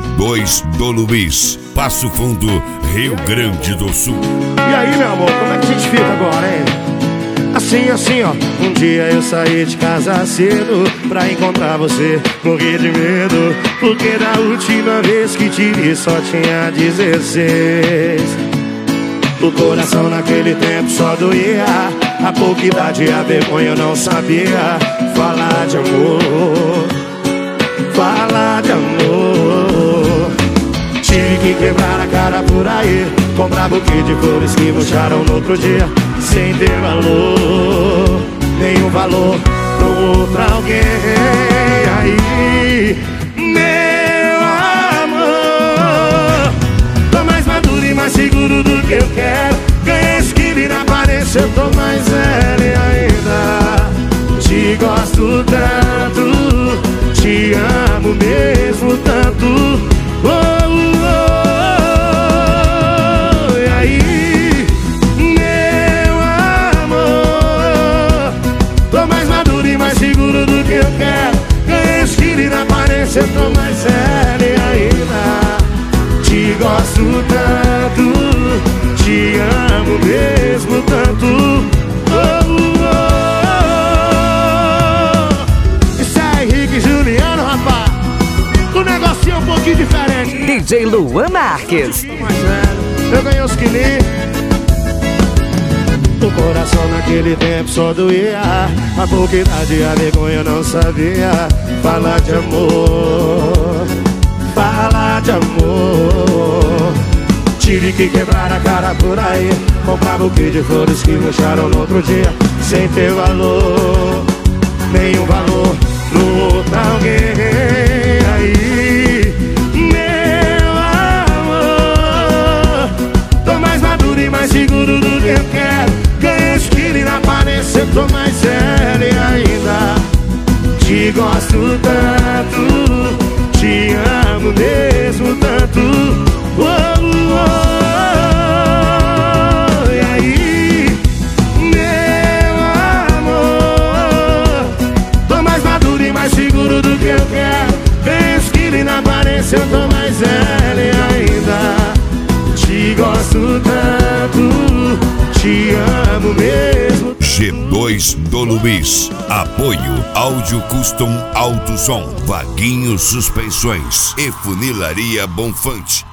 G2 do Luiz, Passo Fundo, Rio Grande do Sul. E aí, meu amor, como é que a gente fica agora, hein? Assim, ó. Um dia eu saí de casa cedo pra encontrar você. Morri de medo, porque da última vez que te vi só tinha 16. O coração naquele tempo só doía. A pouca idade, a vergonha eu não sabia falar de amor. Falar de amor. Tive que quebrar a cara por aí, comprar buquê de flores que murcharam no outro dia, sem ter valor, nenhum valor pra outro alguém. Aí, meu amor, tô mais maduro e mais seguro do que eu quero. Ganhei skill e na aparência eu tô mais velho ainda. Te gosto tanto, te amo mesmo tanto. E aí, meu amor, tô mais maduro e mais seguro do que eu quero. Ganhei skill e na aparência eu tô mais sério ainda. Te gosto tanto, te amo mesmo tanto. Isso é Henrique e Juliano, rapaz. O negocinho é um pouquinho diferente. DJ Luan Marques. Eu ganhei os quilinhos. O coração naquele tempo só doía. A pouca idade, a vergonha eu não sabia falar de amor. Falar de amor. Tive que quebrar a cara por aí, comprar buquê de flores que murcharam no outro dia, sem ter valor, nenhum valor no outro alguém. Aí, meu amor, tô mais maduro e mais seguro do que eu quero. Ganhei skill e na aparência eu tô mais sério ainda. Te gosto tanto, te amo mesmo tanto. E aí, meu amor, tô mais maduro e mais seguro do que eu quero. Ganhei skill e na aparência eu tô mais velho ainda. Te gosto tanto, te amo mesmo. G2 do Luiz, apoio Áudio Custom Alto Som, Vaguinho Suspensões e Funilaria Bonfante.